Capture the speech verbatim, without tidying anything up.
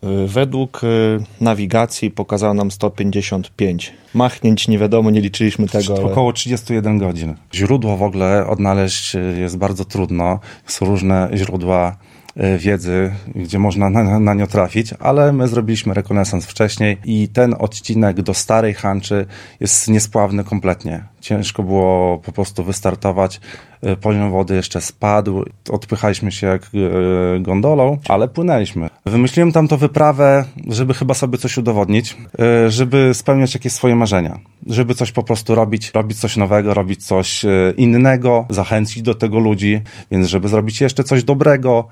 Według nawigacji pokazało nam sto pięćdziesiąt pięć. Machnięć nie wiadomo, nie liczyliśmy tego. Ale... Około trzydzieści jeden godzin. Źródło w ogóle odnaleźć jest bardzo trudno. Są różne źródła wiedzy, gdzie można na, na nią trafić, ale my zrobiliśmy rekonesans wcześniej i ten odcinek do Starej Hanczy jest niespławny kompletnie. Ciężko było po prostu wystartować. Poziom wody jeszcze spadł. Odpychaliśmy się jak gondolą, ale płynęliśmy. Wymyśliłem tam tą wyprawę, żeby chyba sobie coś udowodnić, żeby spełniać jakieś swoje marzenia. Żeby coś po prostu robić, robić coś nowego, robić coś innego, zachęcić do tego ludzi, więc żeby zrobić jeszcze coś dobrego,